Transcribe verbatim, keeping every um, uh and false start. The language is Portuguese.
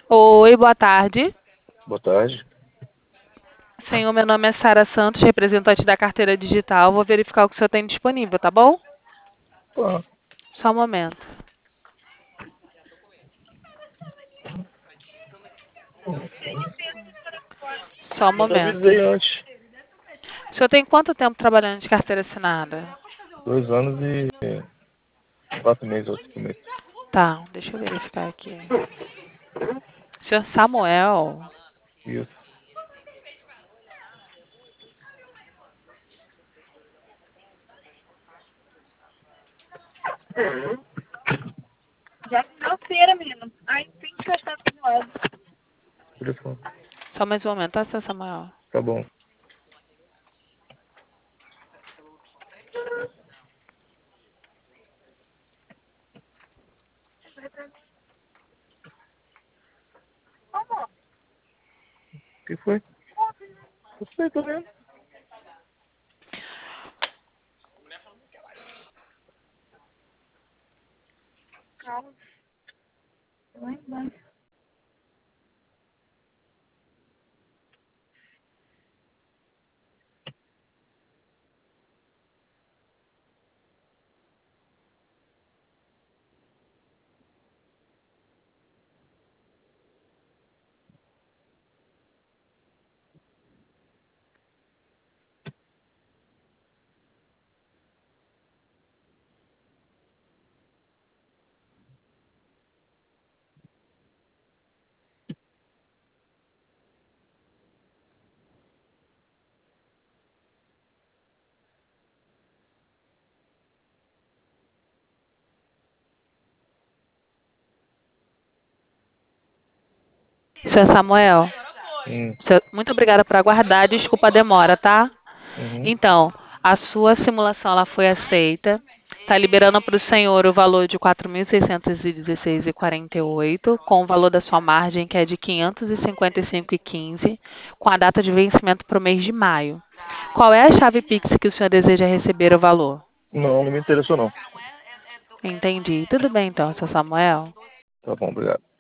Oi, boa tarde. Boa tarde. Senhor, meu nome é Sara Santos, representante da carteira digital. Vou verificar o que o senhor tem disponível, tá bom? Tá. Só um momento. Só um Eu já momento. avisei antes. O senhor tem quanto tempo trabalhando de carteira assinada? Dois anos e quatro meses, ou cinco meses. Tá, deixa eu verificar aqui. Senhor Samuel. Isso. Já na feira, menino. Aí tem que gastar com moeda. Telefone. Só mais um momento, tá, senhor Samuel? Tá bom. Como? O que foi? Eu sei, tô vendo. Calma. Lá embaixo. Senhor Samuel, Hum. senhor- muito obrigada por aguardar. Desculpa a demora, tá? Uhum. Então, a sua simulação ela foi aceita. Está liberando para o senhor o valor de quatro mil seiscentos e dezesseis reais e quarenta e oito centavos, com o valor da sua margem, que é de quinhentos e cinquenta e cinco reais e quinze centavos, com a data de vencimento para o mês de maio. Qual é a chave Pix que o senhor deseja receber o valor? Não, não me interessou não. Entendi. Tudo bem então, seu Samuel. Tá bom, obrigado.